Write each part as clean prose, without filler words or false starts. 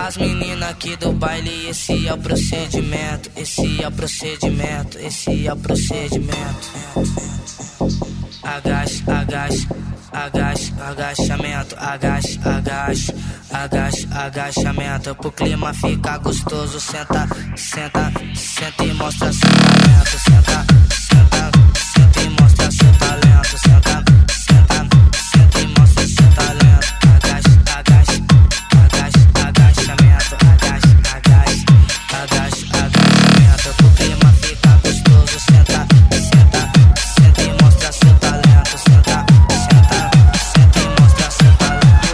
As meninas aqui do baile, esse é o procedimento, esse é o procedimento, esse é o procedimento. Agacha, agacha, agacha, agachamento, agacha, agacha, agacha, agachamento. Pro clima ficar gostoso, senta, senta, senta e mostra seu talento. Senta, senta, senta e mostra seu talento. Senta, senta, senta e mostra seu talento. Agacha, agacha, agacha, agachamento, agacha, agacha, agacha, agachamento. Pro clima ficar gostoso, senta, senta, senta e mostra seu talento. Senta, senta, senta e mostra seu talento.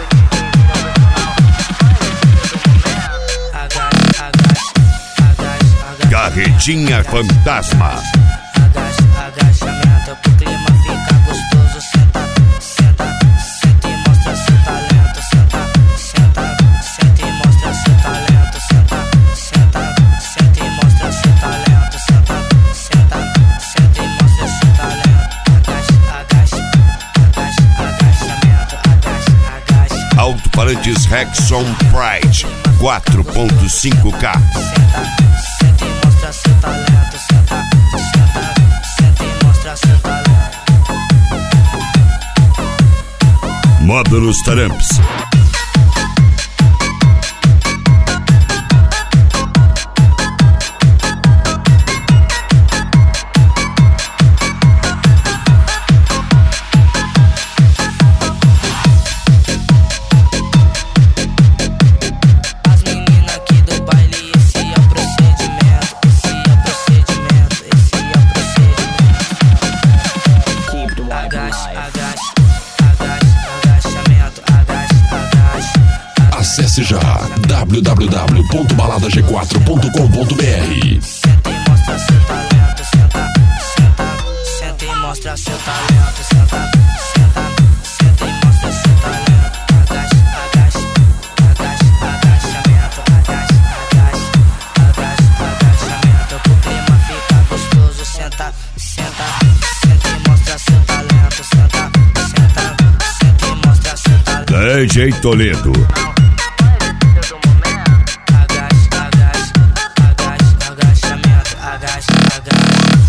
Agacha, agacha, agacha, agacha. Carretinha Fantasma. Agacha, agachamento, pro clima ficar gostoso. Senta, senta, senta e mostra seu talento. Senta, senta, senta e mostra seu talento. Senta, senta, senta e mostra seu talento. Senta, senta, senta e mostra seu talento. Agacha, agacha, agacha, agachamento. Agacha, agacha. Alto-falantes Rexon Pride 4.5K. Senta, senta e mostra seu talento. Senta, senta, senta e mostra seu talento. Módulos Taramps. As meninas aqui do baile, esse é o procedimento, esse é o procedimento, esse é o procedimento. Agacha, agacha, agacha, agachamento, agacha, agacha. Acesse já www.baladag4.com.br. Senta e mostra seu talento, senta, senta, senta e mostra seu talento. Senta, senta, senta e mostra seu talento. Agacha, agacha, agacha, agachamento, agacha, agacha, agacha, agachamento. Pro clima ficar gostoso, senta, senta, senta e mostra seu talento. Senta, senta, senta e mostra seu talento. DJ Toledo.